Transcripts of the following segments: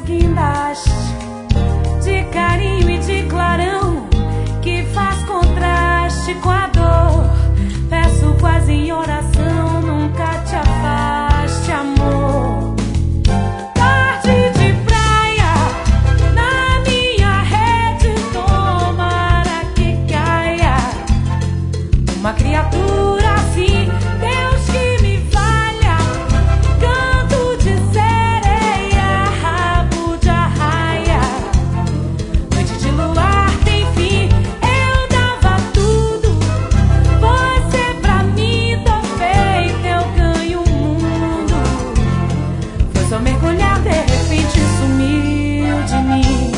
guindaste de carinho e de clarão que faz contraste com a dor. Peço quase em oração, nunca te afaste, amor. Tarde de praia, na minha rede, tomara que caia uma criatura assim. Deus que me valha, canto de sereia, rabo de arraia, noite de luar tem fim. Eu dava tudo, você pra mim tô feita, eu ganho o mundo. Foi só mergulhar, de repente sumiu de mim.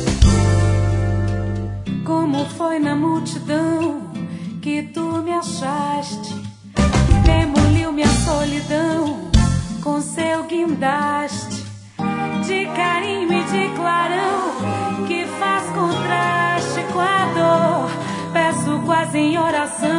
Como foi na multidão que tu me achaste, demoliu minha solidão com seu guindaste de carinho e de clarão que faz contraste com a dor. Peço quase em oração,